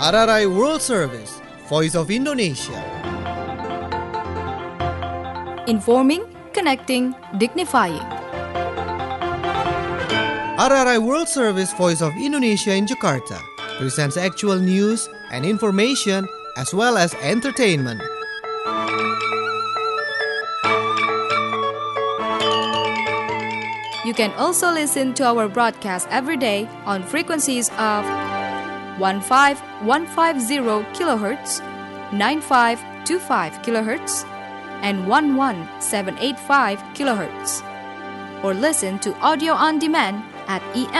RRI World Service, Voice of Indonesia. Informing, connecting, dignifying. RRI World Service, Voice of Indonesia in Jakarta presents actual news and information as well as entertainment. You can also listen to our broadcast every day on frequencies of 15150 kHz, 9525 kHz, and 11785 kHz. Or listen to audio on demand at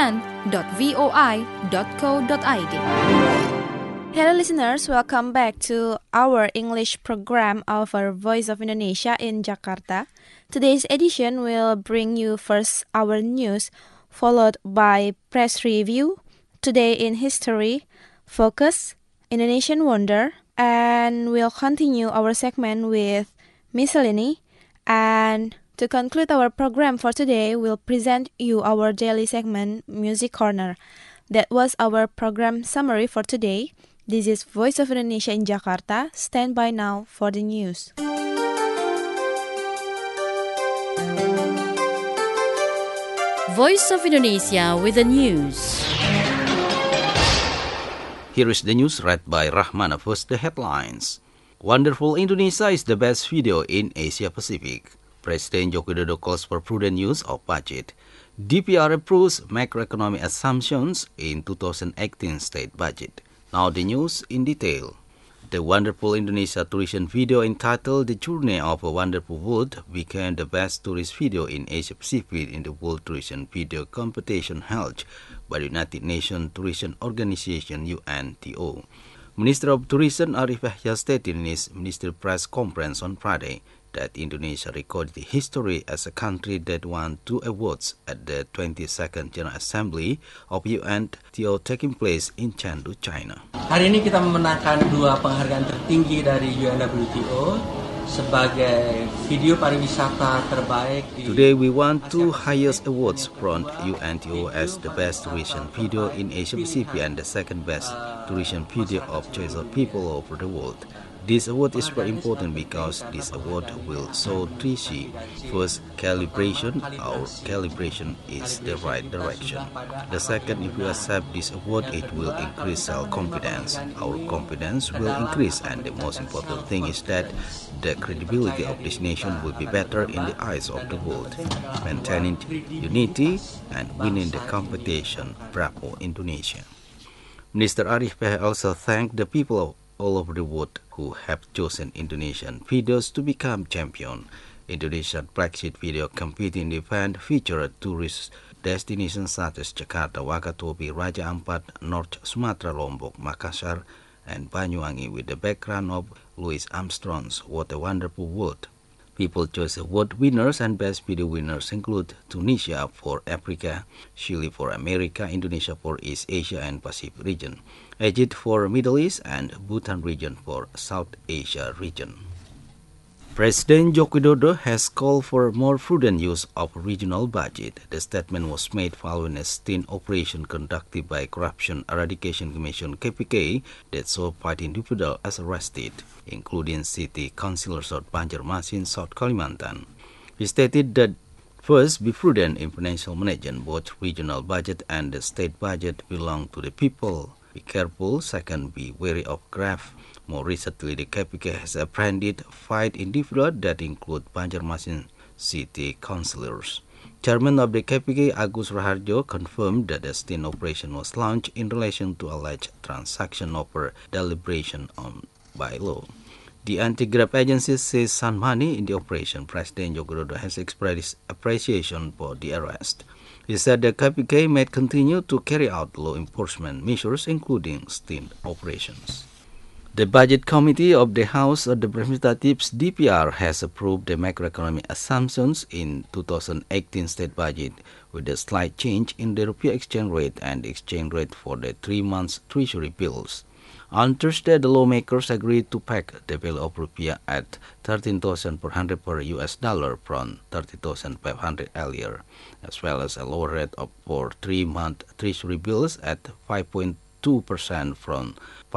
en.voi.co.id. Hello listeners, welcome back to our English program of our Voice of Indonesia in Jakarta. Today's edition will bring you first our news, followed by press review, Today in History, Focus, Indonesian Wonder, and we'll continue our segment with Miscellany. And to conclude our program for today, we'll present you our daily segment, Music Corner. That was our program summary for today. This is Voice of Indonesia in Jakarta. Stand by now for the news. Voice of Indonesia with the news. Here is the news read by Rahmana. First, the headlines. Wonderful Indonesia is the best video in Asia Pacific. President Joko Widodo calls for prudent use of budget. DPR approves macroeconomic assumptions in 2018 state budget. Now the news in detail. The Wonderful Indonesia tourism video entitled The Journey of a Wonderful World became the best tourist video in Asia Pacific in the World Tourism Video Competition held by the United Nations Tourism Organization UNTO. Minister of Tourism Arif Yahya stated in his ministerial press conference on Friday that Indonesia recorded history as a country that won 2 awards at the 22nd General Assembly of UNTO taking place in Chengdu, China. Hari ini kita memenangkan 2 penghargaan tertinggi dari UNWTO sebagai video pariwisata terbaik di... Today we won 2 highest awards from UNTO as the best tourism video in Asia Pacific and the second best tourism video of choice of people over the world. This award is very important because this award will show 3C. First, calibration. Our calibration is the right direction. The second, if we accept this award, it will increase self-confidence. Our confidence will increase, and the most important thing is that the credibility of this nation will be better in the eyes of the world. Maintaining unity and winning the competition. Bravo, Indonesia. Minister Arif Yahya also thanked the people of all over the world who have chosen Indonesian videos to become champion. Indonesian flagship video competing event featured tourist destinations such as Jakarta, Wakatobi, Raja Ampat, North Sumatra, Lombok, Makassar, and Banyuwangi with the background of Louis Armstrong's What a Wonderful World. People Choice Award winners and Best Video winners include Tunisia for Africa, Chile for America, Indonesia for East Asia and Pacific region, Egypt for Middle East, and Bhutan region for South Asia region. President Joko Widodo has called for more prudent use of regional budget. The statement was made following a sting operation conducted by Corruption Eradication Commission (KPK) that saw 5 individuals arrested, including city councillors of Banjarmasin, South Kalimantan. He stated that first, be prudent in financial management. Both regional budget and the state budget belong to the people. Be careful. Second, be wary of graft. More recently, the KPK has apprehended 5 individuals that include Banjarmasin city councillors. Chairman of the KPK, Agus Raharjo, confirmed that the sting operation was launched in relation to alleged transaction over deliberation on by-law. The anti-graft agency says some money in the operation. President Joko Widodo has expressed his appreciation for the arrest. He said the KPK may continue to carry out law enforcement measures, including sting operations. The Budget Committee of the House of Representatives (DPR) has approved the macroeconomic assumptions in 2018 state budget with a slight change in the rupiah exchange rate and the exchange rate for the 3-month treasury bills. On Thursday, the lawmakers agreed to peg the value of rupiah at 13,400 per US dollar from 30,500 earlier, as well as a lower rate for 3-month treasury bills at 5.25 2% from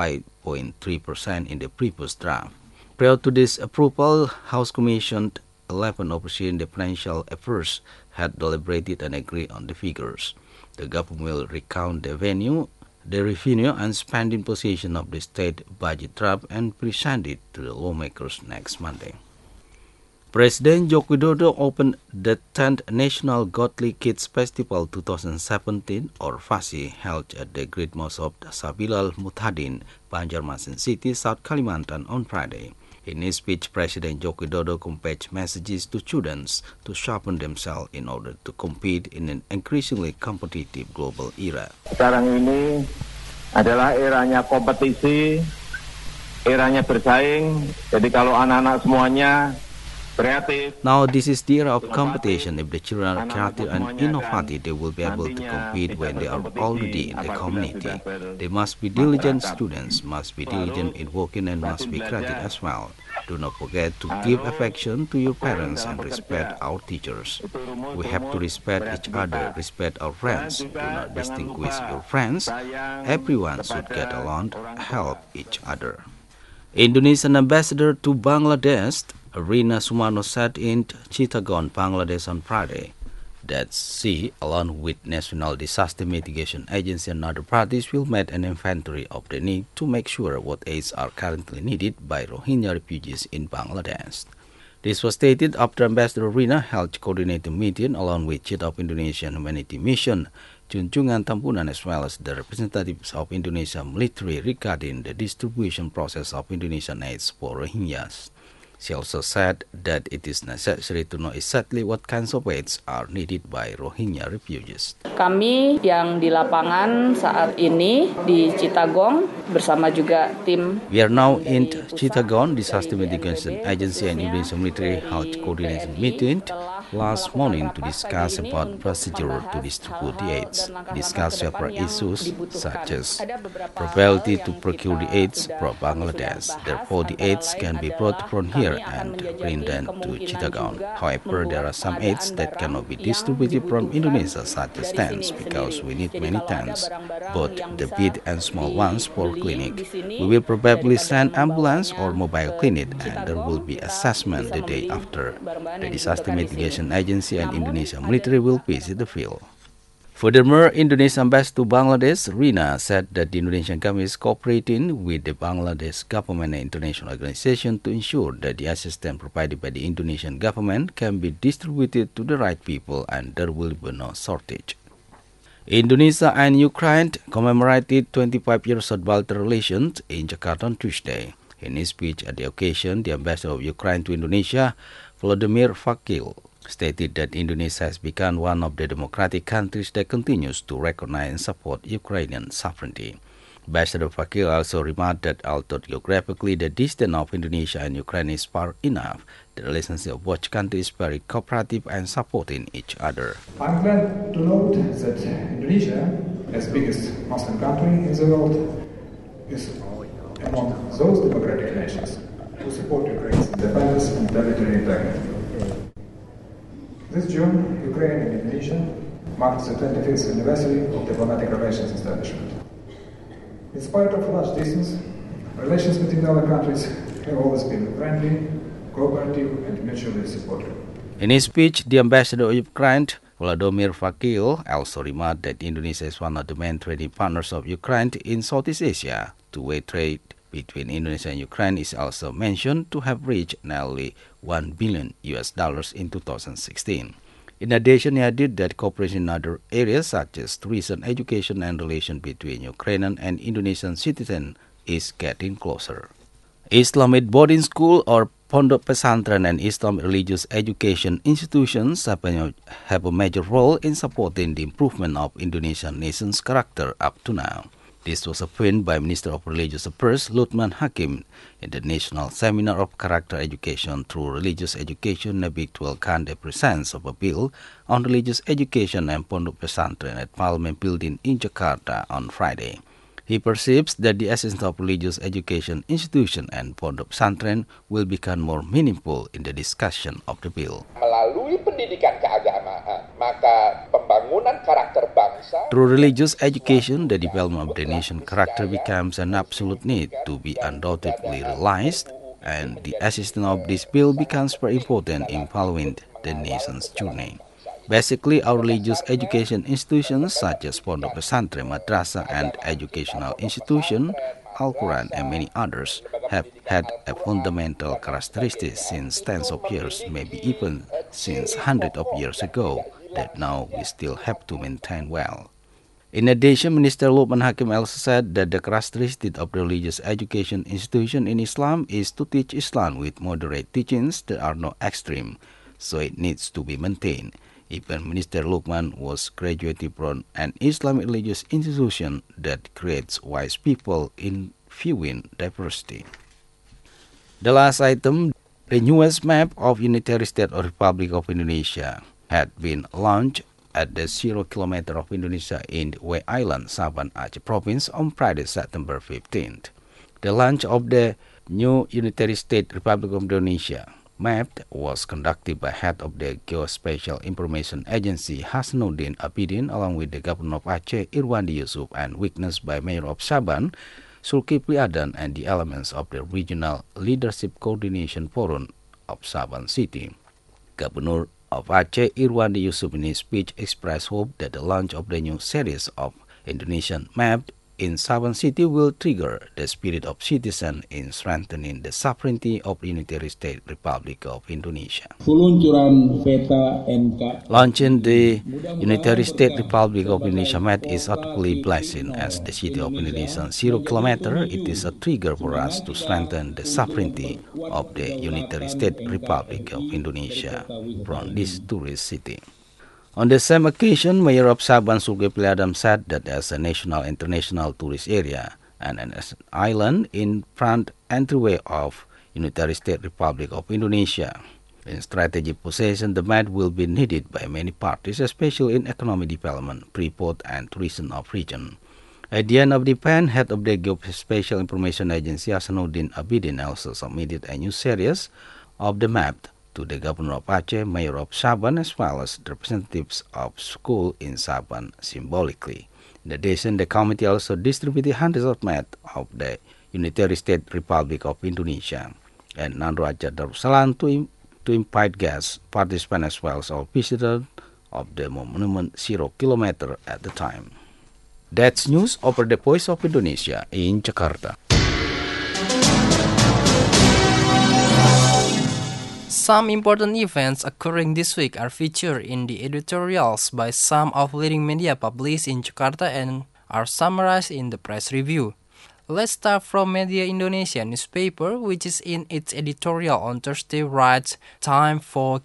5.3% in the previous draft. Prior to this approval, House Commission 11 overseeing the financial affairs had deliberated and agreed on the figures. The government will recount the revenue and spending position of the state budget draft and present it to the lawmakers next Monday. President Joko Widodo opened the 10th National Godly Kids Festival 2017 or FASI held at the Great Mosque of Sabilal Mutadin, Banjarmasin City, South Kalimantan on Friday. In his speech, President Joko Widodo conveyed messages to students to sharpen themselves in order to compete in an increasingly competitive global era. Sekarang ini adalah eranya kompetisi, eranya bersaing. Jadi kalau anak-anak semuanya kreatif. Now this is the era of competition. If the children are creative and innovative, they will be able to compete when they are already in the community. They must be diligent students, must be diligent in working and must be creative as well. Do not forget to give affection to your parents and respect our teachers. We have to respect each other, respect our friends. Do not distinguish your friends. Everyone should get along, help each other. Indonesian ambassador to Bangladesh, Rina Sumano, said in Chittagong, Bangladesh on Friday that she, along with National Disaster Mitigation Agency and other parties, will make an inventory of the need to make sure what aids are currently needed by Rohingya refugees in Bangladesh. This was stated after Ambassador Rina held coordinated meeting along with Chief of Indonesian Humanity Mission, Junjungan Tampunan, as well as the representatives of Indonesian military regarding the distribution process of Indonesian aids for Rohingyas. She also said that it is necessary to know exactly what kinds of aids are needed by Rohingya refugees. Kami yang di lapangan saat ini di Chittagong bersama juga tim. We are now in Chittagong. Disaster Mitigation Agency and Indonesian military held coordination meeting last morning to discuss about procedure to distribute the aids. Discuss several issues such as probability to procure the aids from Bangladesh. Therefore, the aids can be brought from here and bring them to Chittagong. However, there are some aids that cannot be distributed from Indonesia, such as tents, because we need many tents, both the big and small ones for clinic. We will probably send ambulance or mobile clinic, and there will be assessment the day after. The Disaster Mitigation Agency and Indonesia military will visit the field. Furthermore, Indonesian ambassador to Bangladesh, Rina, said that the Indonesian government is cooperating with the Bangladesh government and international organizations to ensure that the assistance provided by the Indonesian government can be distributed to the right people and there will be no shortage. Indonesia and Ukraine commemorated 25 years of bilateral relations in Jakarta on Tuesday. In his speech at the occasion, the ambassador of Ukraine to Indonesia, Volodymyr Vakil, stated that Indonesia has become one of the democratic countries that continues to recognize and support Ukrainian sovereignty. Ambassador Vakil also remarked that although geographically the distance of Indonesia and Ukraine is far enough, the relationship of both countries is very cooperative and supporting each other. I'm glad to note that Indonesia, as biggest Muslim country in the world, is among those democratic nations who support Ukraine's independence and territorial integrity. This June, Ukraine and Indonesia marks the 25th anniversary of diplomatic relations establishment. In spite of large distance, relations between our countries have always been friendly, cooperative, and mutually supportive. In his speech, the ambassador of Ukraine, Volodymyr Vakil, also remarked that Indonesia is one of the main trading partners of Ukraine in Southeast Asia. Two-way trade between Indonesia and Ukraine is also mentioned to have reached nearly $1 billion in 2016. In addition, he added that cooperation in other areas such as tourism, education, and relations between Ukrainian and Indonesian citizens is getting closer. Islamic boarding school or Pondok Pesantren and Islamic religious education institutions have a major role in supporting the improvement of Indonesian nation's character up to now. This was affirmed by Minister of Religious Affairs Luthman Hakim in the National Seminar of Character Education through Religious Education Nabi Tualkan the presence of a bill on religious education and Pondok Pesantren at Parliament Building in Jakarta on Friday. He perceives that the essence of religious education institution and Pondok Pesantren will become more meaningful in the discussion of the bill. Melalui pendidikan keagamaan, maka pembangunan karakter bangsa Through religious education, the development of the nation's character becomes an absolute need to be undoubtedly realized, and the assistance of this bill becomes very important in following the nation's journey. Basically, our religious education institutions such as Pondok Pesantren, Madrasah, and educational institution, Al-Quran, and many others have had a fundamental characteristic since tens of years, maybe even since hundreds of years ago, that now we still have to maintain well. In addition, Minister Lukman Hakim also said that the characteristic of religious education institution in Islam is to teach Islam with moderate teachings that are not extreme, so it needs to be maintained. Even Minister Lukman was graduated from an Islamic religious institution that creates wise people in viewing diversity. The last item, the newest map of Unitary State or Republic of Indonesia had been launched at the 0 kilometer of Indonesia in Way Island, Saban Aceh Province on Friday, September 15th. The launch of the new Unitary State Republic of Indonesia map was conducted by head of the Geospatial Information Agency Hasnuddin Abidin along with the Governor of Aceh Irwandi Yusuf and witnessed by Mayor of Saban Zulkifli Adan and the elements of the Regional Leadership Coordination Forum of Saban City. Governor of Aceh Irwandi Yusuf in his speech expressed hope that the launch of the new series of Indonesian map in Saban City will trigger the spirit of citizens in strengthening the sovereignty of the Unitary State Republic of Indonesia. Peluncuran peta NK. Launching the Unitary State Republic of Indonesia map is utterly blessing. As the city of Indonesia 0 kilometer, it is a trigger for us to strengthen the sovereignty of the Unitary State Republic of Indonesia from this tourist city. On the same occasion, Mayor of Saban Zulkifli Adan said that as a national international tourist area and as an island in front entryway of Unitary State Republic of Indonesia, in strategic possession, the map will be needed by many parties, especially in economic development, pre-port and tourism of region. At the end of the event, head of the Geospatial Information Agency Hasnuddin Abidin also submitted a new series of the map to the Governor of Aceh, Mayor of Saban, as well as representatives of schools in Saban symbolically. In addition, the committee also distributed hundreds of maps of the Unitary State Republic of Indonesia and Nanraja Darussalam to invite guests, participants, as well as all visitors of the monument 0 kilometer at the time. That's news over the Voice of Indonesia in Jakarta. Some important events occurring this week are featured in the editorials by some of leading media published in Jakarta and are summarized in the press review. Let's start from Media Indonesia newspaper, which is in its editorial on Thursday writes, "Time for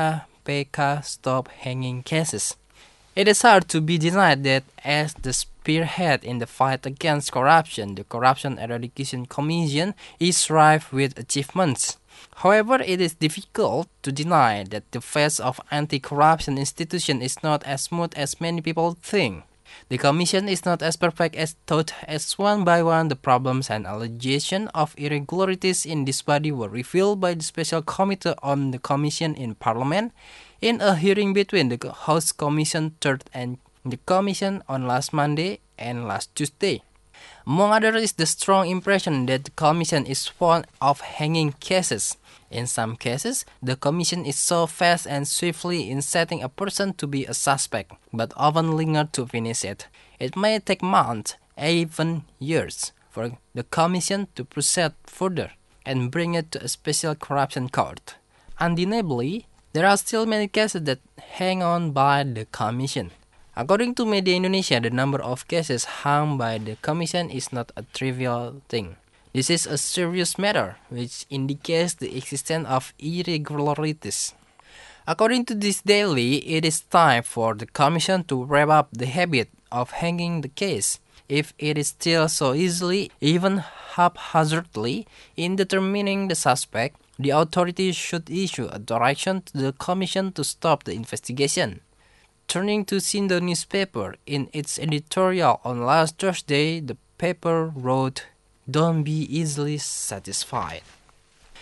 KPK stop hanging cases." It is hard to be denied that as the spearhead in the fight against corruption, the Corruption Eradication Commission is rife with achievements. However, it is difficult to deny that the face of anti-corruption institution is not as smooth as many people think. The Commission is not as perfect as thought, as one by one the problems and allegations of irregularities in this body were revealed by the Special Committee on the Commission in Parliament in a hearing between the House Commission 3rd and the Commission on last Monday and last Tuesday. Among others is the strong impression that the Commission is fond of hanging cases. In some cases, the Commission is so fast and swiftly in setting a person to be a suspect, but often linger to finish it. It may take months, even years, for the Commission to proceed further and bring it to a special corruption court. Undeniably, there are still many cases that hang on by the Commission. According to Media Indonesia, the number of cases hung by the Commission is not a trivial thing. This is a serious matter, which indicates the existence of irregularities. According to this daily, it is time for the Commission to wrap up the habit of hanging the case. If it is still so easily, even haphazardly, in determining the suspect, the authorities should issue a direction to the Commission to stop the investigation. Turning to Sindo newspaper, in its editorial on last Thursday, the paper wrote, "Don't be easily satisfied."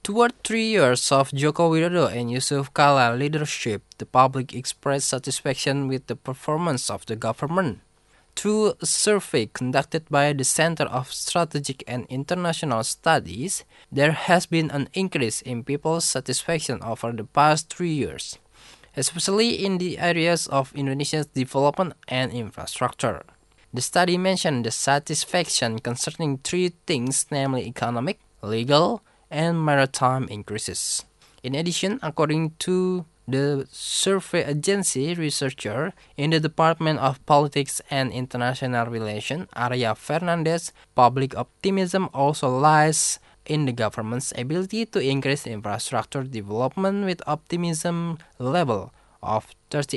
Toward 3 years of Joko Widodo and Yusuf Kala leadership, the public expressed satisfaction with the performance of the government. Through a survey conducted by the Center of Strategic and International Studies, there has been an increase in people's satisfaction over the past 3 years, especially in the areas of Indonesia's development and infrastructure. The study mentioned the satisfaction concerning 3 things, namely economic, legal, and maritime increases. In addition, according to the survey agency researcher in the Department of Politics and International Relations, Arya Fernandez, public optimism also lies in the government's ability to increase infrastructure development with optimism level of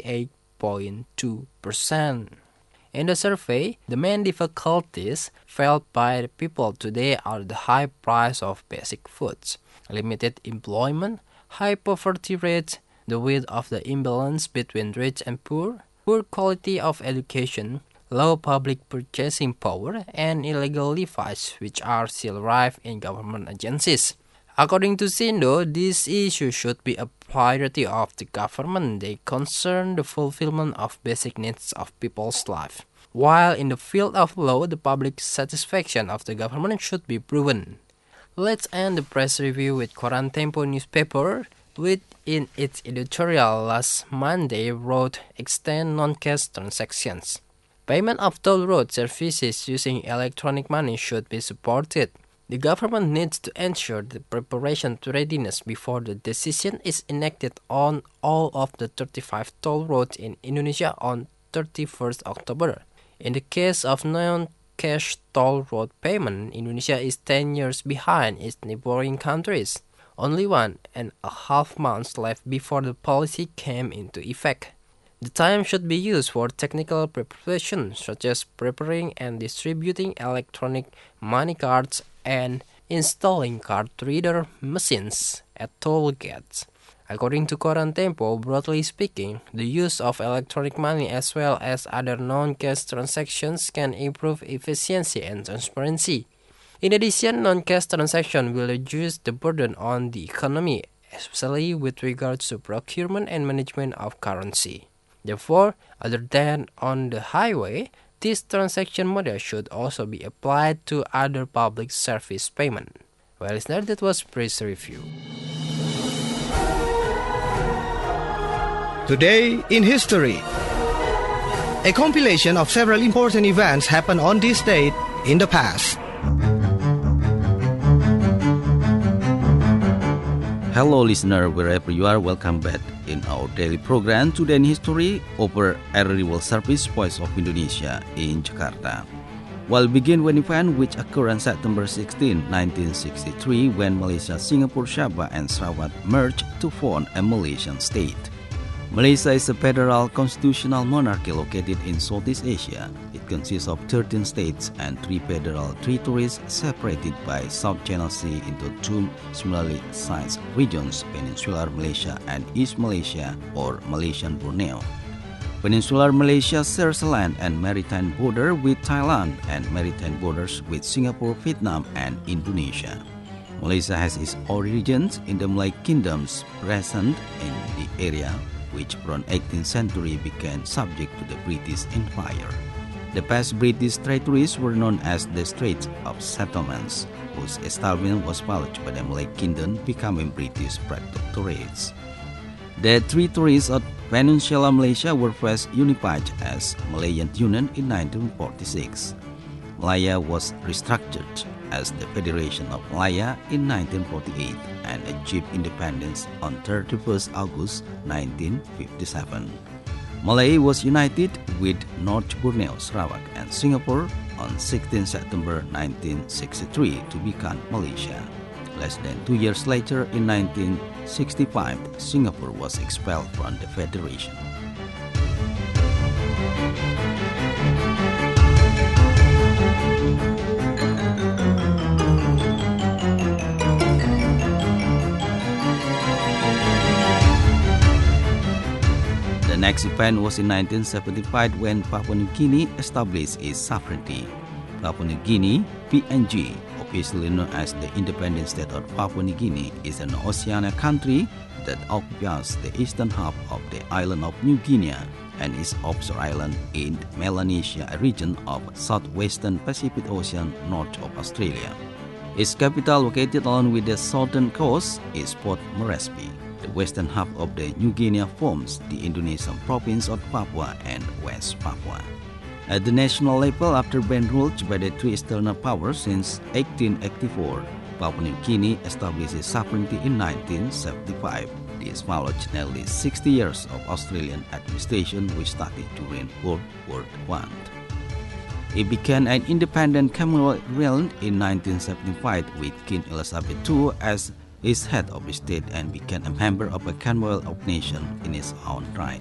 38.2%. In the survey, the main difficulties felt by the people today are the high price of basic foods, limited employment, high poverty rates, the width of the imbalance between rich and poor quality of education, low public purchasing power, and illegal levies, which are still rife in government agencies. According to Sindo, this issue should be a priority of the government. They concern the fulfillment of basic needs of people's life. While in the field of law, the public satisfaction of the government should be proven. Let's end the press review with Koran Tempo newspaper, which in its editorial last Monday wrote extend non-cash transactions. Payment of toll road services using electronic money should be supported. The government needs to ensure the preparation to readiness before the decision is enacted on all of the 35 toll roads in Indonesia on 31st October. In the case of non-cash toll road payment, Indonesia is 10 years behind its neighboring countries. Only 1.5 months left before the policy came into effect. The time should be used for technical preparation, such as preparing and distributing electronic money cards and installing card reader machines at toll gates. According to Koran Tempo, broadly speaking, the use of electronic money as well as other non-cash transactions can improve efficiency and transparency. In addition, non-cash transactions will reduce the burden on the economy, especially with regards to procurement and management of currency. Therefore, other than on the highway, this transaction model should also be applied to other public service payment. Well, listeners, that was Press Review. Today in History. A compilation of several important events happened on this date in the past. Hello listener, wherever you are, welcome back in our daily program Today in History over RRI World Service Voice of Indonesia in Jakarta. We'll begin with an event which occurred on September 16, 1963 when Malaysia, Singapore, Sabah and Sarawak merged to form a Malaysian state. Malaysia is a federal constitutional monarchy located in Southeast Asia. It consists of 13 states and 3 federal territories separated by South China Sea into 2 similarly sized regions, Peninsular Malaysia and East Malaysia or Malaysian Borneo. Peninsular Malaysia shares a land and maritime border with Thailand and maritime borders with Singapore, Vietnam and Indonesia. Malaysia has its origins in the Malay kingdoms present in the area, which from 18th century became subject to the British Empire. The past British territories were known as the Straits of Settlements, whose establishment was followed by the Malay Kingdom becoming British protectorates. The territories of Peninsular Malaysia were first unified as Malayan Union in 1946. Malaya was restructured as the Federation of Malaya in 1948 and achieved independence on 31st August 1957. Malaya was united with North Borneo, Sarawak and Singapore on 16 September 1963 to become Malaysia. Less than 2 years later, in 1965, Singapore was expelled from the Federation. The next event was in 1975 when Papua New Guinea established its sovereignty. Papua New Guinea, PNG, officially known as the independent state of Papua New Guinea, is an Oceania country that occupies the eastern half of the island of New Guinea and is offshore island in Melanesia, a region of southwestern Pacific Ocean north of Australia. Its capital, located along with the southern coast, is Port Moresby. The western half of the New Guinea forms the Indonesian province of Papua and West Papua. At the national level, after being ruled by the three external powers since 1884, Papua New Guinea established its sovereignty in 1975. This followed nearly 60 years of Australian administration, which started during World War I. It became an independent Commonwealth realm in 1975 with Queen Elizabeth II as its head of state and became a member of a Commonwealth of Nations in its own right.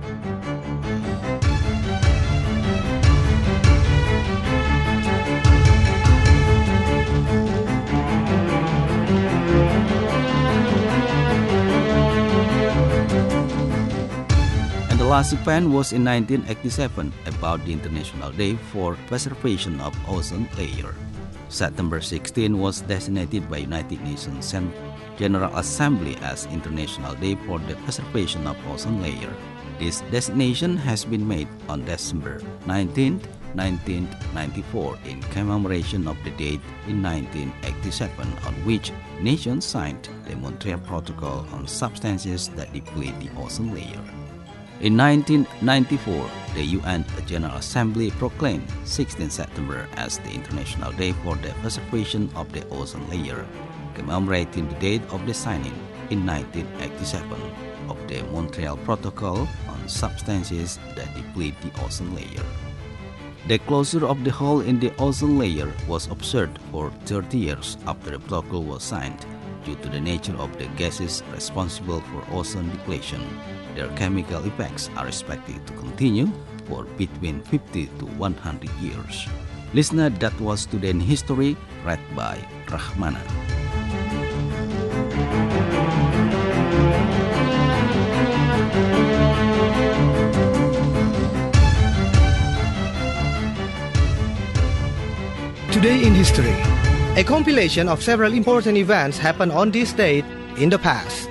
The last event was in 1987 about the International Day for Preservation of Ozone Layer. September 16 was designated by United Nations General Assembly as International Day for the Preservation of Ozone Layer. This designation has been made on December 19, 1994 in commemoration of the date in 1987 on which nations signed the Montreal Protocol on substances that deplete the ozone layer. In 1994, the UN General Assembly proclaimed 16 September as the International Day for the Preservation of the Ozone Layer, commemorating the date of the signing in 1987 of the Montreal Protocol on substances that deplete the ozone layer. The closure of the hole in the ozone layer was observed for 30 years after the protocol was signed. Due to the nature of the gases responsible for ozone depletion, their chemical effects are expected to continue for between 50 to 100 years. Listener, that was Today in History, read by Rahmana. Today in History, a compilation of several important events happened on this date in the past.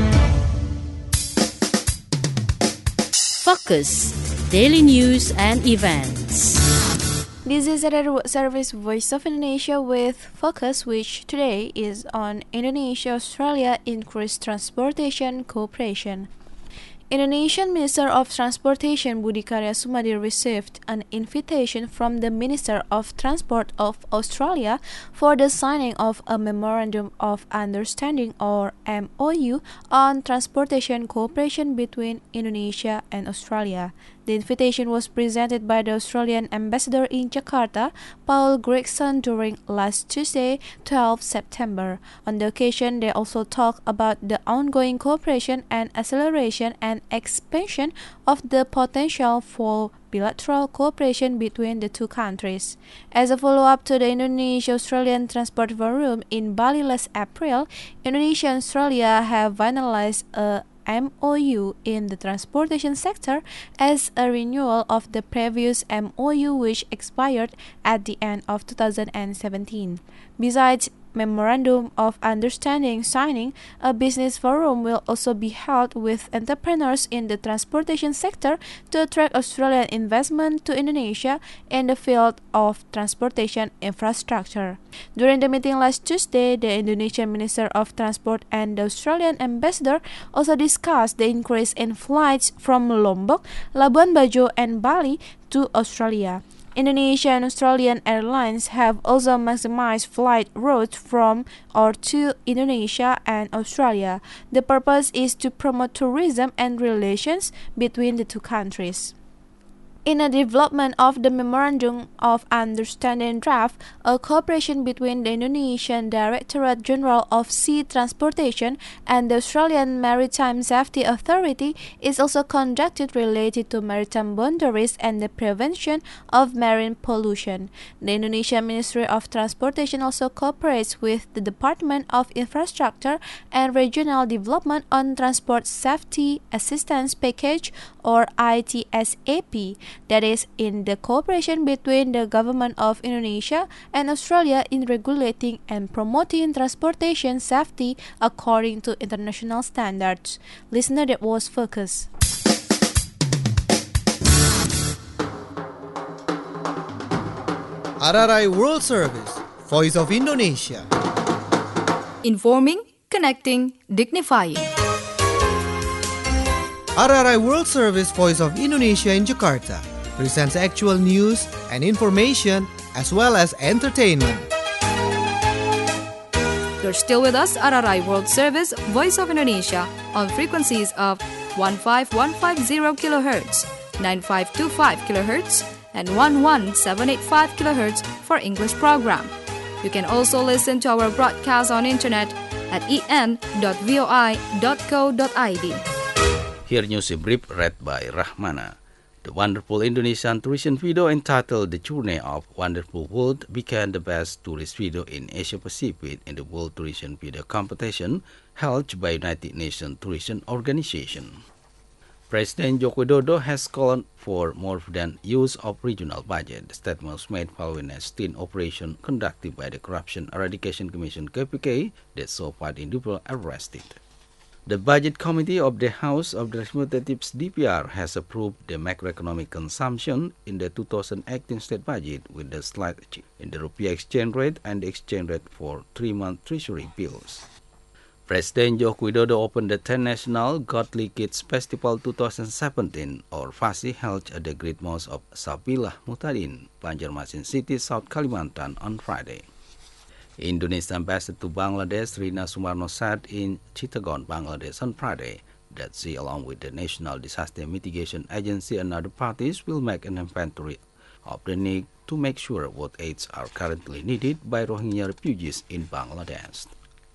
Focus, daily news and events. This is a World Service Voice of Indonesia with Focus, which today is on Indonesia-Australia Increased Transportation Cooperation. Indonesian Minister of Transportation Budi Karya Sumadi received an invitation from the Minister of Transport of Australia for the signing of a Memorandum of Understanding or MOU on transportation cooperation between Indonesia and Australia. The invitation was presented by the Australian ambassador in Jakarta, Paul Gregson, during last Tuesday, 12 September. On the occasion, they also talked about the ongoing cooperation and acceleration and expansion of the potential for bilateral cooperation between the two countries. As a follow-up to the Indonesia-Australian Transport Forum in Bali last April, Indonesia and Australia have finalized a MOU in the transportation sector as a renewal of the previous MOU which expired at the end of 2017. Besides Memorandum of Understanding signing, a business forum will also be held with entrepreneurs in the transportation sector to attract Australian investment to Indonesia in the field of transportation infrastructure. During the meeting last Tuesday, the Indonesian Minister of Transport and the Australian ambassador also discussed the increase in flights from Lombok, Labuan Bajo, and Bali to Australia. Indonesia and Australian airlines have also maximized flight routes from or to Indonesia and Australia. The purpose is to promote tourism and relations between the two countries. In a development of the Memorandum of Understanding draft, a cooperation between the Indonesian Directorate General of Sea Transportation and the Australian Maritime Safety Authority is also conducted related to maritime boundaries and the prevention of marine pollution. The Indonesian Ministry of Transportation also cooperates with the Department of Infrastructure and Regional Development on Transport Safety Assistance Package or ITSAP. that is, in the cooperation between the government of Indonesia and Australia in regulating and promoting transportation safety according to international standards. Listener, that was Focus. RRI World Service, Voice of Indonesia. Informing, connecting, dignifying. RRI World Service Voice of Indonesia in Jakarta presents actual news and information as well as entertainment. You're still with us, RRI World Service, Voice of Indonesia, on frequencies of 15150 kHz, 9525 kHz, and 11785 kHz for English program. You can also listen to our broadcast on internet at en.voi.co.id. Here news in brief read by Rahmana. The wonderful Indonesian tourism video entitled The Journey of Wonderful World became the best tourist video in Asia Pacific in the World Tourism Video Competition held by United Nations Tourism Organization. President Joko Widodo has called for more prudent use of regional budget. The statement was made following a sting operation conducted by the Corruption Eradication Commission (KPK) that so far individuals arrested. The Budget Committee of the House of Representatives (DPR) has approved the macroeconomic consumption in the 2018 state budget with a slight change in the rupiah exchange rate and the exchange rate for 3-month treasury bills. President Joko Widodo opened the 10th National Godly Kids Festival 2017 or FASI held at the Great Mosque of Sabilah Mutadin, Banjarmasin City, South Kalimantan on Friday. Indonesian ambassador to Bangladesh Rina Sumarno said in Chittagong, Bangladesh on Friday that she, along with the National Disaster Mitigation Agency and other parties, will make an inventory of the need to make sure what aids are currently needed by Rohingya refugees in Bangladesh.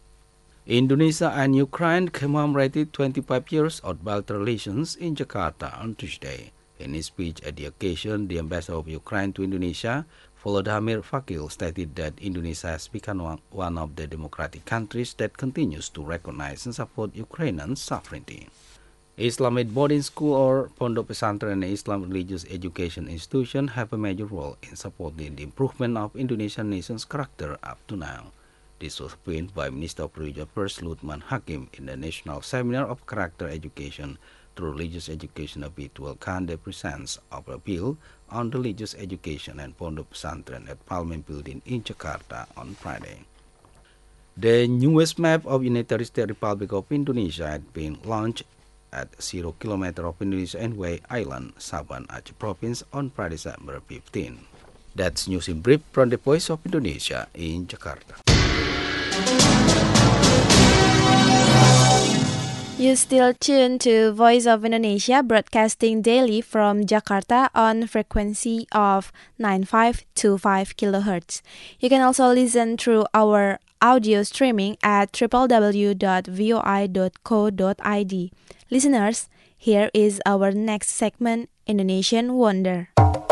Indonesia and Ukraine commemorated 25 years of bilateral relations in Jakarta on Tuesday. In his speech at the occasion, the ambassador of Ukraine to Indonesia, Volodymyr Vakil, stated that Indonesia has become one of the democratic countries that continues to recognize and support Ukrainian sovereignty. Islamic boarding school or Pondok Pesantren and Islam religious education institution have a major role in supporting the improvement of Indonesian nation's character up to now. This was penned by Minister of Religious Affairs Lutman Hakim in the National Seminar of Character Education through Religious Education of Virtual Kande presents of a bill on religious education and Pondok Pesantren at Parliament Building in Jakarta on Friday. The newest map of Unitary State Republic of Indonesia had been launched at 0 km of Indonesia and Wai Island, Saban Aceh Province on Friday, December 15. That's news in brief from the Voice of Indonesia in Jakarta. You still tune to Voice of Indonesia, broadcasting daily from Jakarta on frequency of 9525 kHz. You can also listen through our audio streaming at www.voi.co.id. Listeners, here is our next segment, Indonesian Wonder.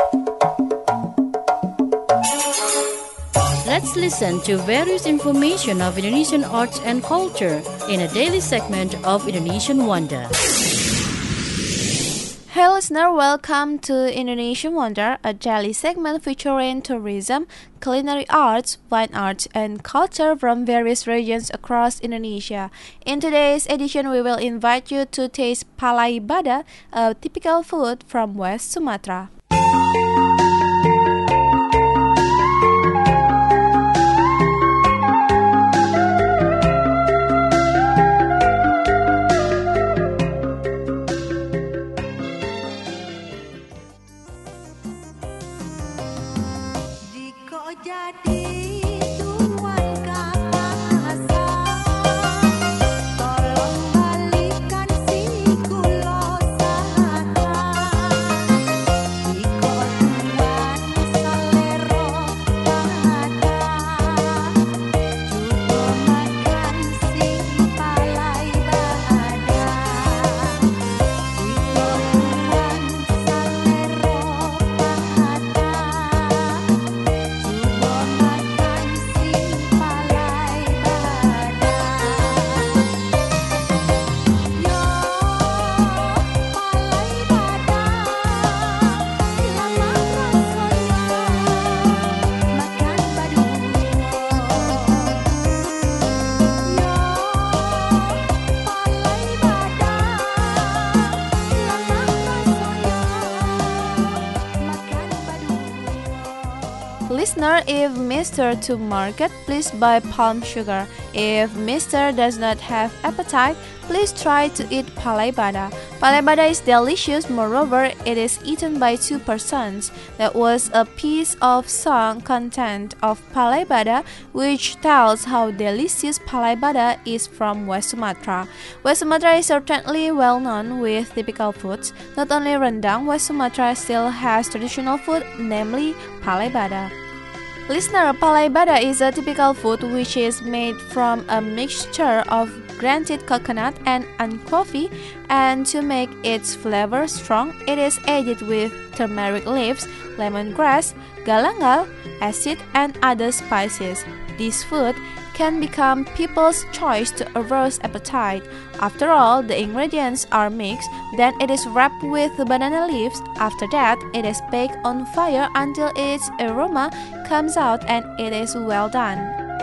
Let's listen to various information of Indonesian arts and culture in a daily segment of Indonesian Wonder. Hey listener, welcome to Indonesian Wonder, a daily segment featuring tourism, culinary arts, fine arts, and culture from various regions across Indonesia. In today's edition, we will invite you to taste palai bada, a typical food from West Sumatra. Listener, if Mr. to market, please buy palm sugar. If Mr. does not have appetite, please try to eat palay bada. Palay bada is delicious, moreover, it is eaten by 2 persons. That was a piece of song content of palay bada, which tells how delicious palay bada is from West Sumatra. West Sumatra is certainly well known with typical foods. Not only rendang, West Sumatra still has traditional food, namely palay bada. Listener, palay bada is a typical food which is made from a mixture of grated coconut and coffee, and to make its flavor strong, it is added with turmeric leaves, lemongrass, galangal, acid, and other spices. This food can become people's choice to arouse appetite. After all, the ingredients are mixed, then it is wrapped with banana leaves. After that, it is baked on fire until its aroma comes out and it is well done.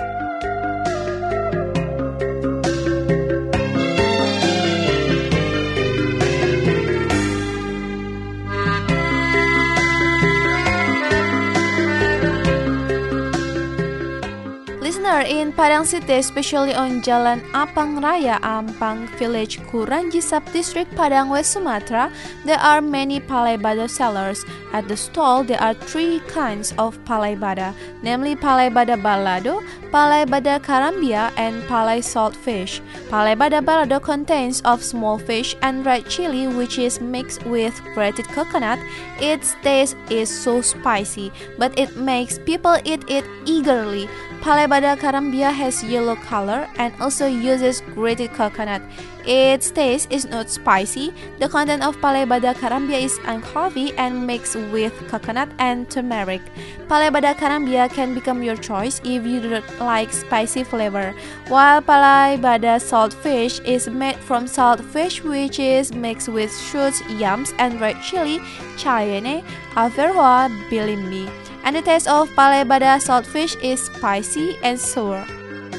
In Padang City, especially on Jalan Apang Raya, Ampang Village, Kuranji Sub-District, Padang, West Sumatra, there are many palay bada sellers. At the stall, there are 3 kinds of palay bada, namely palay bada balado, palay bada karambia, and palay salt fish. Palay bada balado contains of small fish and red chili, which is mixed with grated coconut. Its taste is so spicy, but it makes people eat it eagerly. Palay bada karambia has yellow color and also uses grated coconut. Its taste is not spicy. The content of palay bada karambia is coffee and mixed with coconut and turmeric. Palay bada karambia can become your choice if you do not like spicy flavor, while palay bada salt fish is made from salt fish, which is mixed with shoots, yams, and red chili, cayenne, averroa, bilimbi. And the taste of palay bada salt fish is spicy and sour.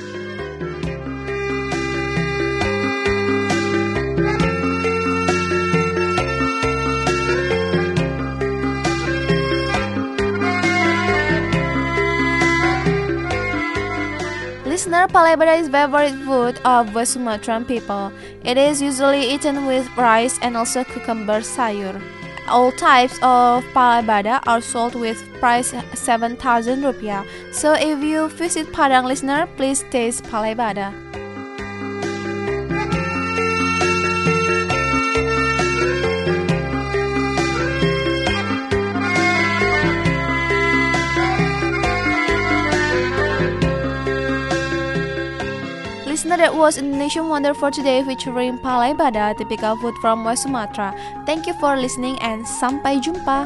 Listener, palay bada is favorite food of West Sumatran people. It is usually eaten with rice and also cucumber sayur. All types of palay bada are sold with price 7,000 rupiah. So if you visit Padang, listener, please taste palay bada. Listener, that was Indonesian Wonder for today featuring palay bada, typical food from West Sumatra. Thank you for listening and sampai jumpa.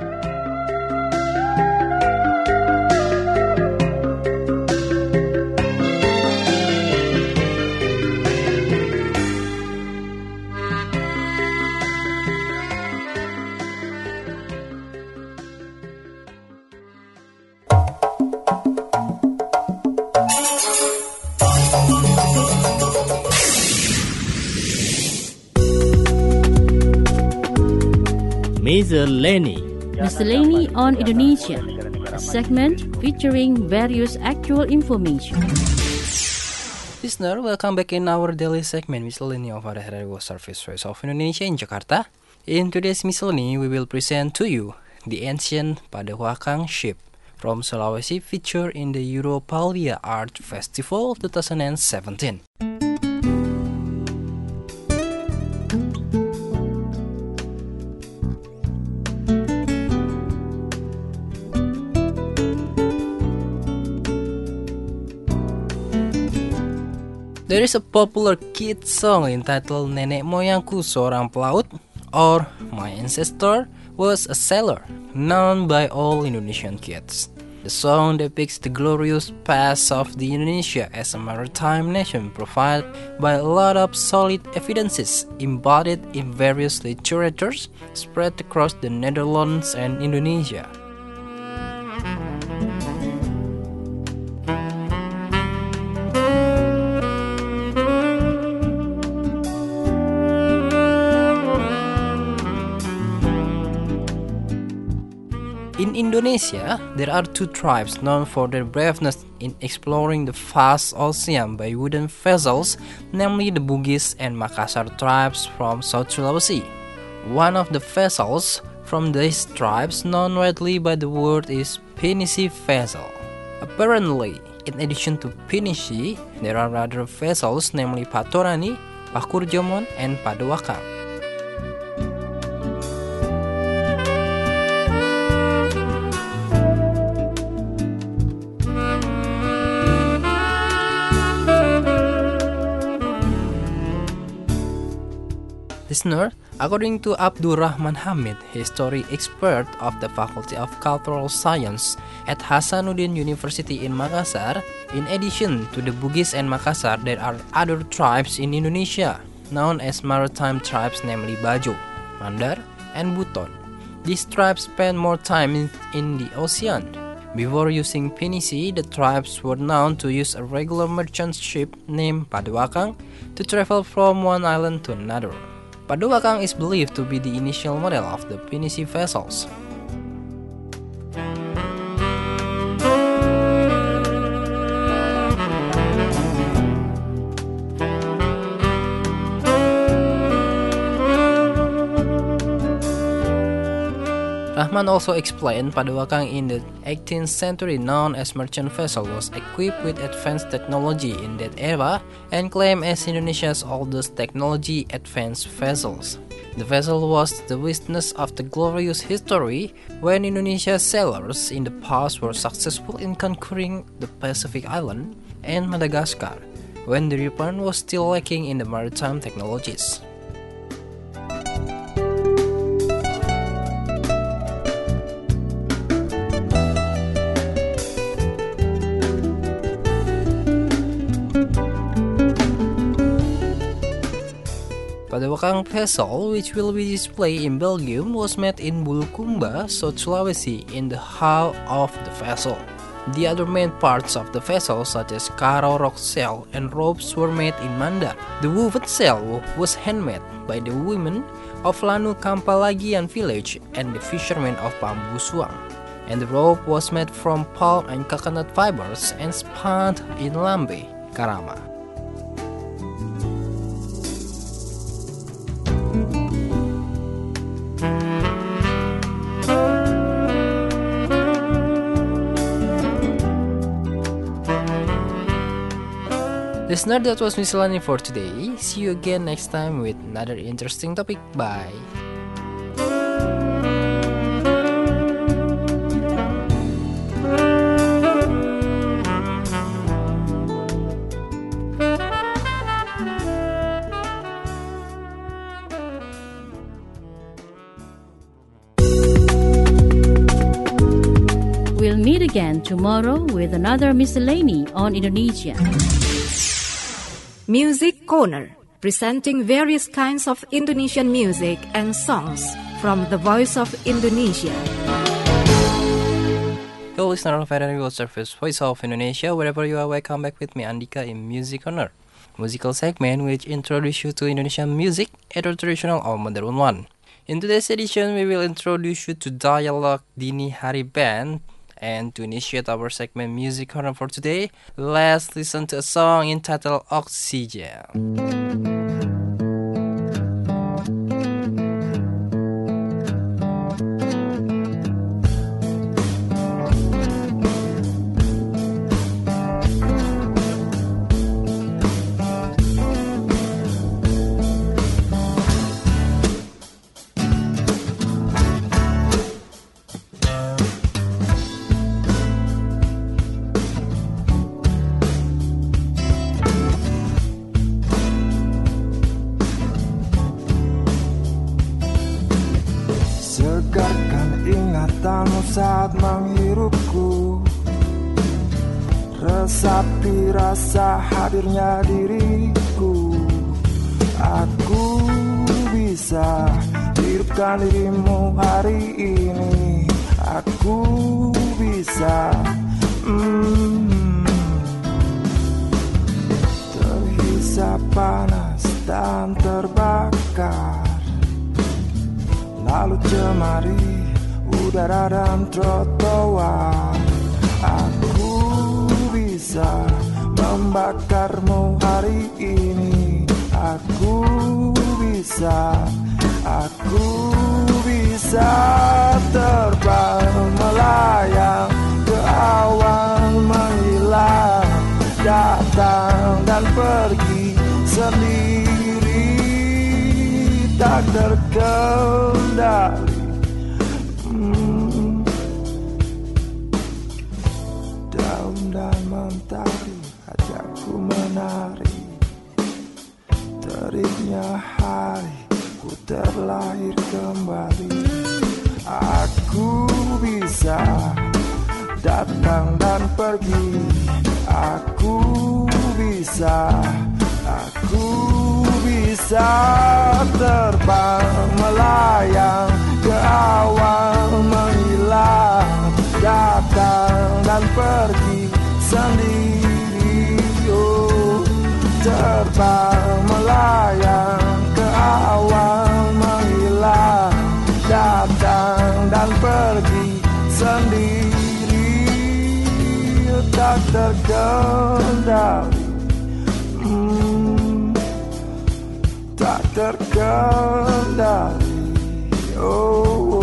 Miscellany on Indonesia, a segment featuring various actual information. Listener, welcome back in our daily segment Miscellany of Ada Radio Service Voice of Indonesia in Jakarta. In today's Miscellany, we will present to you the ancient Padehuakang ship from Sulawesi featured in the Europalvia Art Festival 2017. There is a popular kid song entitled Nenek Moyangku Seorang Pelaut, or My Ancestor Was a Sailor, known by all Indonesian kids. The song depicts the glorious past of the Indonesia as a maritime nation, provided by a lot of solid evidences embodied in various literatures spread across the Netherlands and Indonesia. In Indonesia, there are two tribes known for their braveness in exploring the vast ocean by wooden vessels, namely the Bugis and Makassar tribes from South Sulawesi. One of the vessels from these tribes known widely by the word is Pinisi vessel. Apparently, in addition to Pinisi, there are other vessels namely Patorani, Pakurjomon, and Paduakang. Listener, according to Abdur Rahman Hamid, history expert of the Faculty of Cultural Science at Hasanuddin University in Makassar, in addition to the Bugis and Makassar, there are other tribes in Indonesia, known as maritime tribes, namely Bajo, Mandar, and Buton. These tribes spend more time in the ocean. Before using Pinisi, the tribes were known to use a regular merchant ship named Paduakang to travel from one island to another. Paduakang is believed to be the initial model of the Pinisi vessels. Rahman also explained Paduakang in the 18th century, known as merchant vessel, was equipped with advanced technology in that era and claimed as Indonesia's oldest technology advanced vessels. The vessel was the witness of the glorious history when Indonesia's sailors in the past were successful in conquering the Pacific Island and Madagascar, when the Japan was still lacking in the maritime technologies. Paduakang vessel, which will be displayed in Belgium, was made in Bulukumba, South Sulawesi, in the hull of the vessel. The other main parts of the vessel, such as karo, rock sail, and ropes, were made in Mandar. The woven sail was handmade by the women of Lanu Kampalagian village and the fishermen of Pambusuang, and the rope was made from palm and coconut fibers and spun in Lambe, Karama. Listener, that was Miscellany for today. See you again next time with another interesting topic. Bye. We'll meet again tomorrow with another Miscellany on Indonesia. Music Corner, presenting various kinds of Indonesian music and songs from the Voice of Indonesia. Hello listener of Radio Service Voice of Indonesia, wherever you are, welcome back with me Andika in Music Corner, musical segment which introduce you to Indonesian music, either traditional or modern one. In today's edition, we will introduce you to Dialogue Dini Hari Band. And to initiate our segment Music Corner for today, let's listen to a song entitled Oxygen. Saat menghirupku, resapi rasa hadirnya diriku. Aku bisa hidupkan dirimu hari ini. Aku bisa terhisap panas dan terbakar, lalu cemari udara dan trotoar. Aku bisa membakarmu hari ini. Aku bisa terbang melayang ke awan menghilang, datang dan pergi sendiri, tak terkendali. Daun dan mentari ajakku menari, teriknya hari ku terlahir kembali. Aku bisa datang dan pergi. Aku bisa terbang melayang ke awan menghilang, datang dan pergi sendiri. Oh, terbang melayang ke awan menghilang, datang dan pergi sendiri, tak terkendali, tak terkendali. Oh,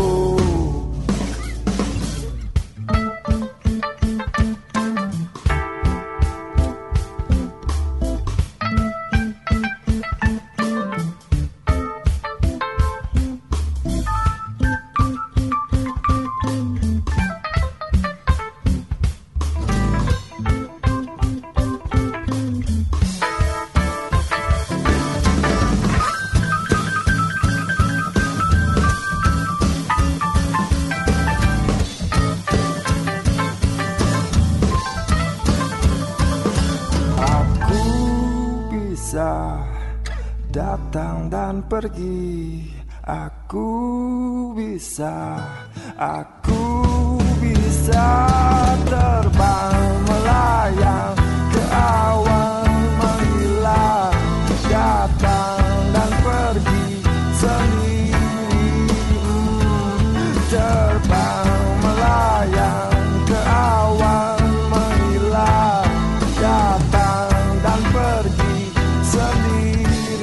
datang dan pergi. Aku bisa terbang melayang ke awan menghilang, datang dan pergi sendiri. Terbang melayang ke awan menghilang, datang dan pergi sendiri.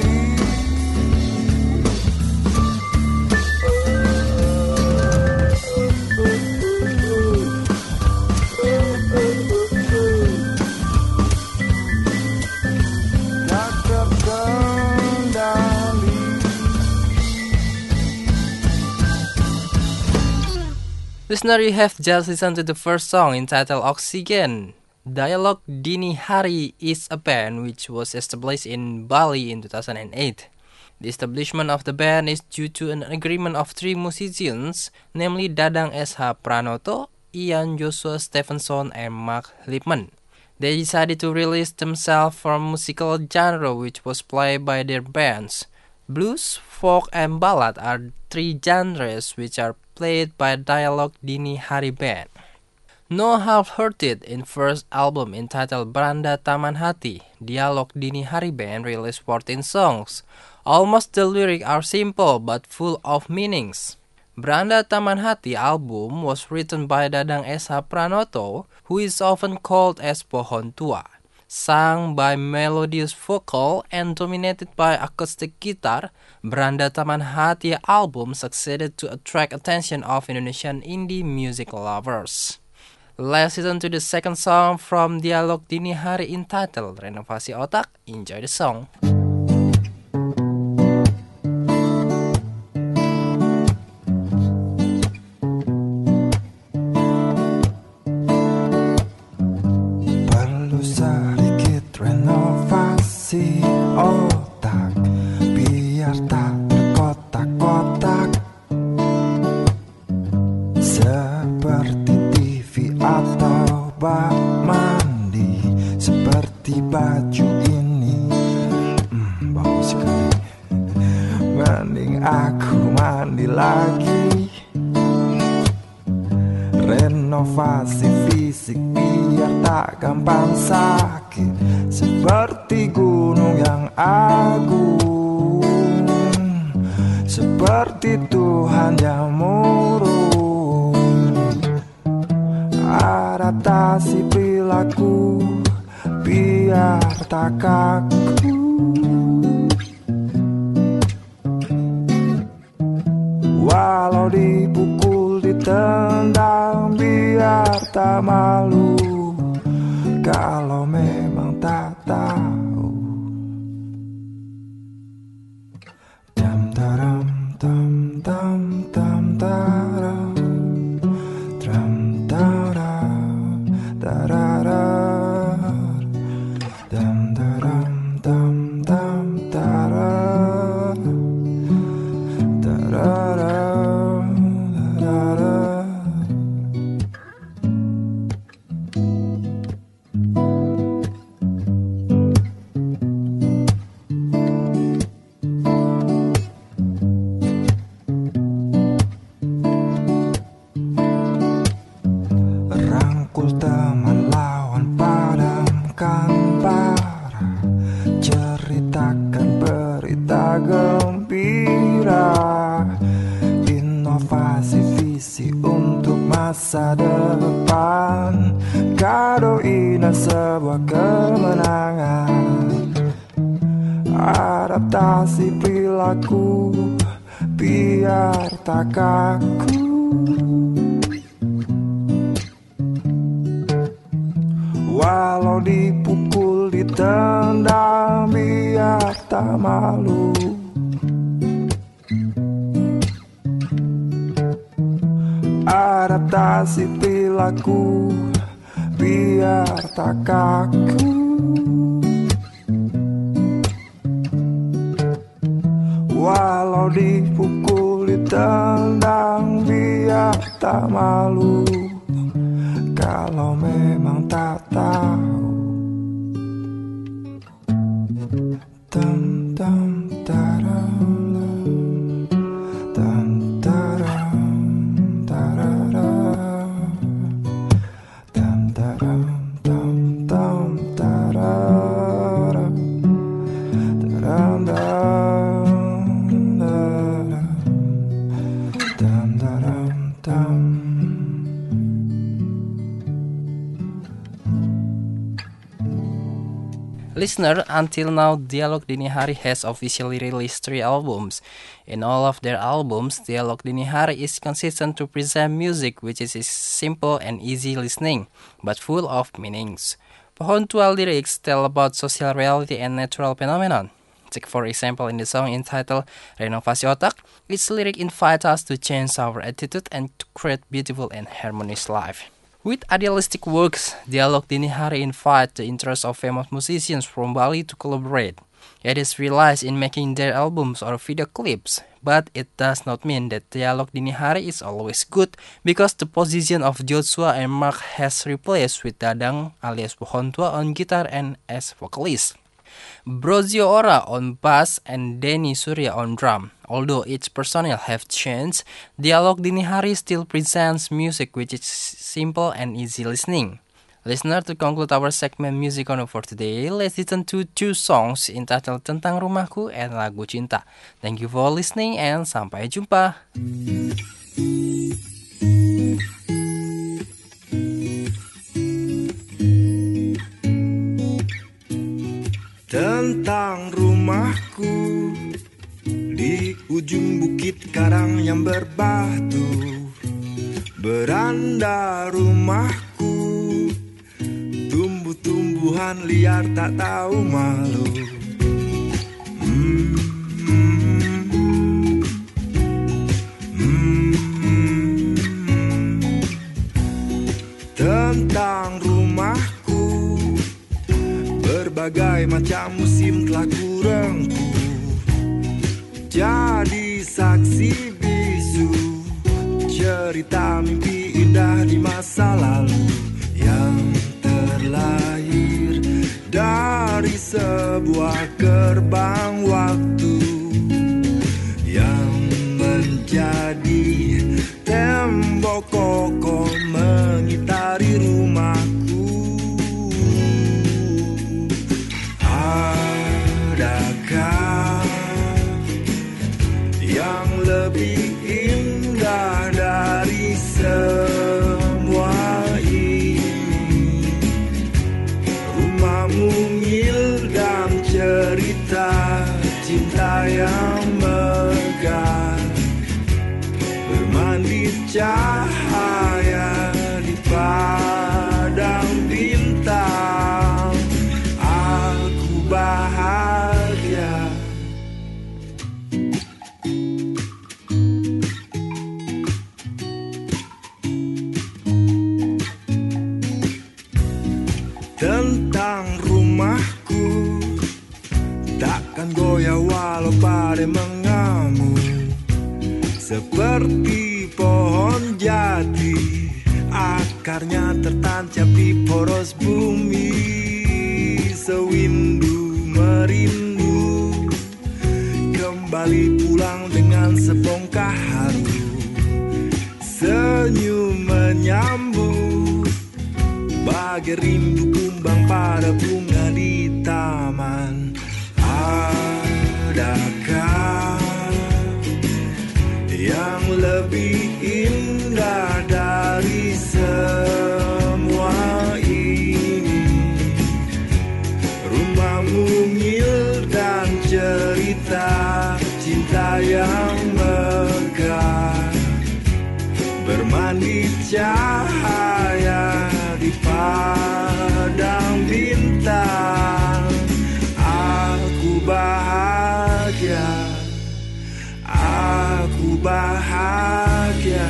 Listener, you have just listened to the first song entitled Oxygen. Dialog Dini Hari is a band which was established in Bali in 2008. The establishment of the band is due to an agreement of three musicians, namely Dadang S.H. Pranoto, Ian Joshua Stevenson, and Mark Lipman. They decided to release themselves from musical genre which was played by their bands. Blues, folk, and ballad are three genres which are played by Dialog Dini Hari Band. No Half Hearted in first album entitled Beranda Taman Hati, Dialog Dini Hari Band released 14 songs. Almost the lyrics are simple but full of meanings. Beranda Taman Hati album was written by Dadang S.H. Pranoto, who is often called as Pohon Tua. Sung by melodious vocal and dominated by acoustic guitar, Beranda Taman Hati album succeeded to attract attention of Indonesian indie music lovers. Let's listen to the second song from Dialog Dini Hari entitled Renovasi Otak. Enjoy the song. Renovasi otak biar tak terkotak-kotak, seperti TV atau bak mandi, seperti baju ini. Bagus sekali. Mending aku mandi lagi. Renovasi fisik biar tak gampang sakit, seperti gunung yang agung, seperti Tuhan yang murung. perilaku biar tak kaku. Walau dipukul, ditendang, biar tak malu. Kalau memang tak tahu. Tam taram tam tam tam taram, tam taram tarara, tam taram tam tam taram, tarara. Masa depan, kadoin sebuah kemenangan. Adaptasi perilaku biar tak kaku. Walau dipukul, ditendang, biar tak malu. Adaptasi perilaku biar tak kaku. Walau dipukul, ditendang, biar tak malu. Kalau memang tak tahu. Tam tam taram, tam taram. Listener, until now, Dialog Dini Hari has officially released 3 albums. In all of their albums, Dialog Dini Hari is consistent to present music which is simple and easy listening, but full of meanings. Pohon Tua lyrics tell about social reality and natural phenomenon. Take for example in the song entitled Renovasi Otak, its lyric invite us to change our attitude and to create beautiful and harmonious life. With idealistic works, Dialog Dini Hari invite the interest of famous musicians from Bali to collaborate. It is realized in making their albums or video clips, but it does not mean that Dialog Dini Hari is always good, because the position of Joshua and Mark has replaced with Dadang alias Pohon Tua on guitar and as vocalist, Brozio Ora on bass, and Denny Surya on drum. Although each personnel have changed, Dialog Dini Hari still presents music which is simple and easy listening. Listener, to conclude our segment Music Ono for today, let's listen to 2 songs entitled Tentang Rumahku and Lagu Cinta. Thank you for listening and sampai jumpa. Tentang rumahku di ujung bukit karang yang berbatu, beranda rumahku tumbuh-tumbuhan liar tak tahu malu. Tentang rumahku, berbagai macam musim telah kurengku, jadi saksi bisu cerita mimpi indah di masa lalu yang terlahir dari sebuah gerbang waktu yang menjadi tembok kokoh mengitari rumahku. Adakah yang lebih indah dari semua ini? bermandi cahaya di padang bintang. Aku bahagia. Tentang rumahku, takkan goyah walau badai mengamuk. Seperti pohon jati, akarnya tertancap di poros bumi. Sewindu merindu, kembali pulang dengan sebongkah haru. Senyum menyambut bagai rindu kumbang pada bunga di taman. Adakah yang lebih indah dari semua ini? Rumah mungil dan cerita cinta yang megah, bermandi cahaya di padang bintang. Aku bahagia, aku bahagia.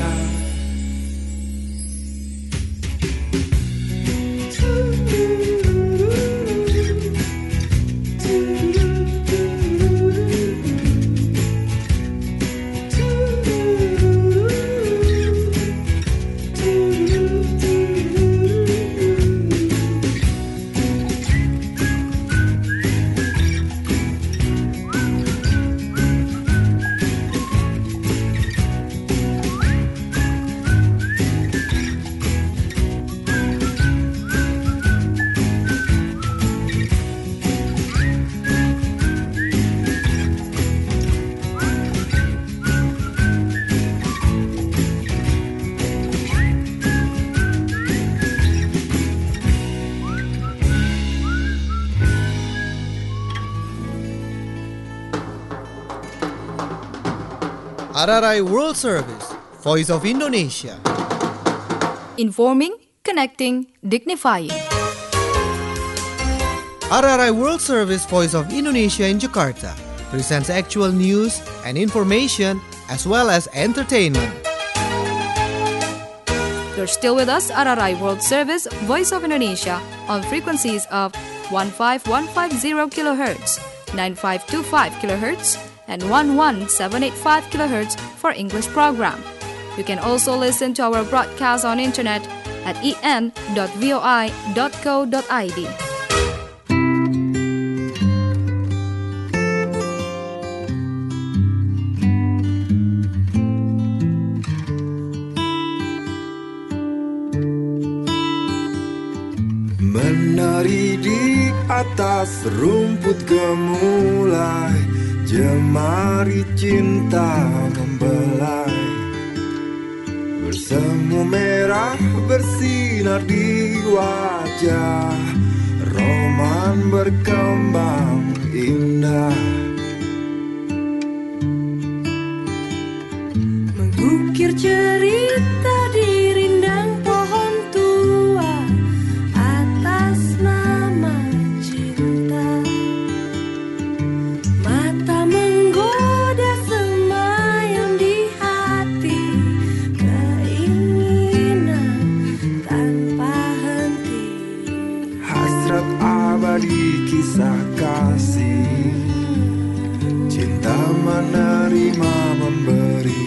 RRI World Service, Voice of Indonesia. Informing, connecting, dignifying. RRI World Service, Voice of Indonesia in Jakarta presents actual news and information as well as entertainment. You're still with us, RRI World Service, Voice of Indonesia, on frequencies of 15150 kHz, 9525 kHz, and 11785 kHz for English program. You can also listen to our broadcast on internet at en.voi.co.id. Menari di atas rumput gemulai, jemari cinta membelai. Bersemu merah bersinar di wajah, roman berkembang indah. Mengukir cerita di rindang pohon tua atas nama cinta. Mata menggoda semayam di hati, keinginan tanpa henti. Hasrat abadi kisah kasih, cinta menerima memberi.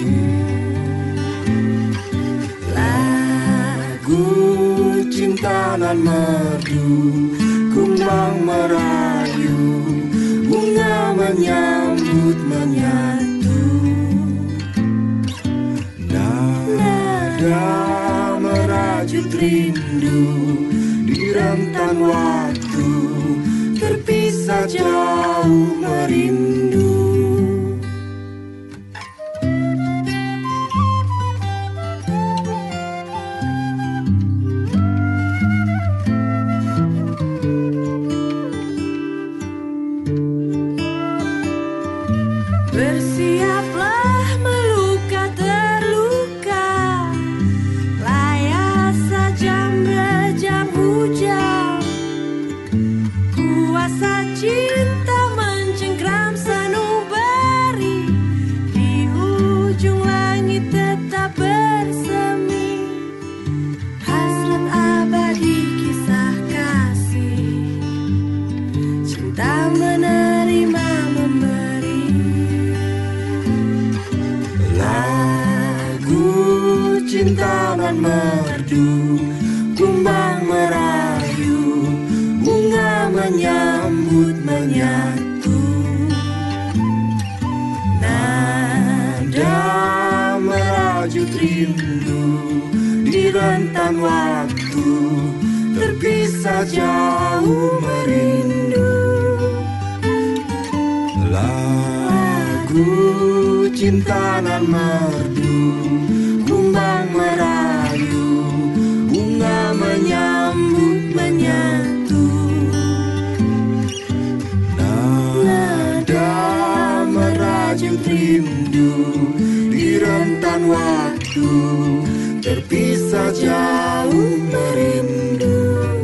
Lagu cinta nan merdu, kumbang merayu, bunga menyambut menyatu. Nada merajut rindu di rentan waktu, terpisah jauh merindu. Bersiaplah meluka terluka, cinta nan merdu, kumbang merayu, bunga menyambut menyatu. Nada merajut rindu di rentan waktu, terpisah jauh merindu. Lagu cinta nan merdu, kumbang merayu, bunga menyambut menyatu. Nada merajut rindu di rentan waktu, terpisah jauh merindu.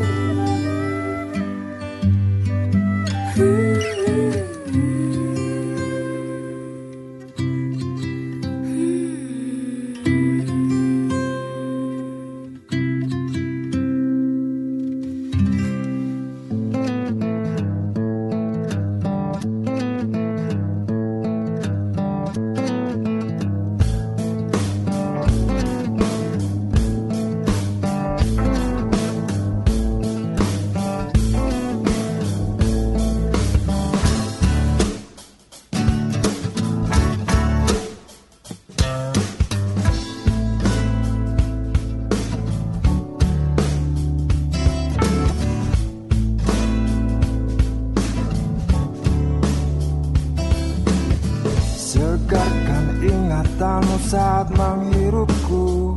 Saat menghirupku,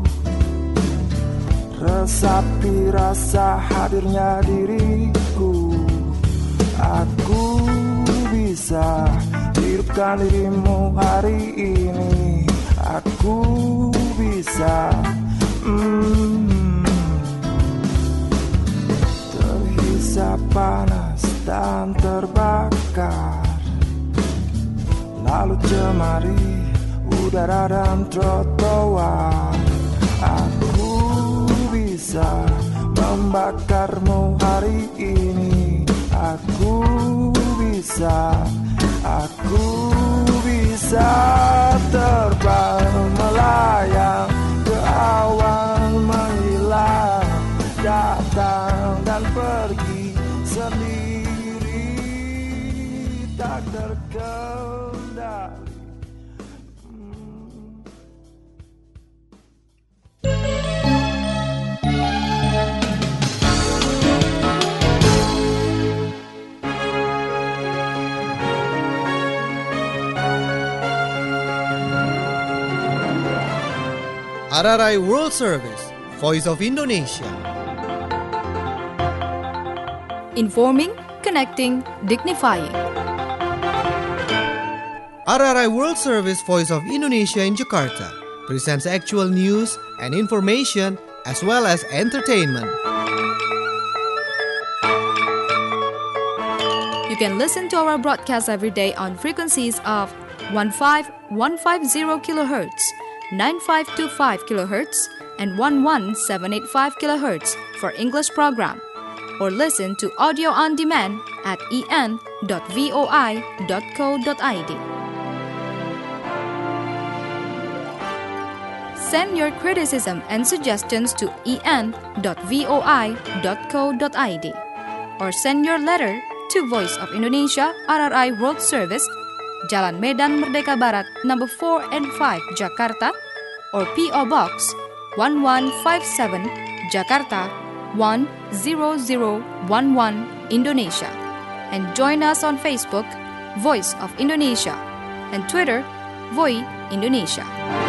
resapi rasa hadirnya diriku. Aku bisa hidupkan dirimu hari ini. Aku bisa terhisap panas dan terbakar, lalu cemari udara dan trotoar. Aku bisa membakarmu hari ini. Aku bisa terbang melayang ke awan, menghilang, datang dan pergi sendiri, tak terkendali. RRI World Service, Voice of Indonesia. Informing, connecting, dignifying. RRI World Service, Voice of Indonesia in Jakarta presents actual news and information as well as entertainment. You can listen to our broadcast every day on frequencies of 15150 kHz, 9525 kHz, and 11785 kHz for English program, or listen to audio on demand at en.voi.co.id. Send your criticism and suggestions to en.voi.co.id, or send your letter to Voice of Indonesia, RRI World Service, Jalan Medan Merdeka Barat, number 4 and 5, Jakarta, or P.O. Box 1157, Jakarta 10011, Indonesia. And join us on Facebook, Voice of Indonesia, and Twitter, Voi Indonesia.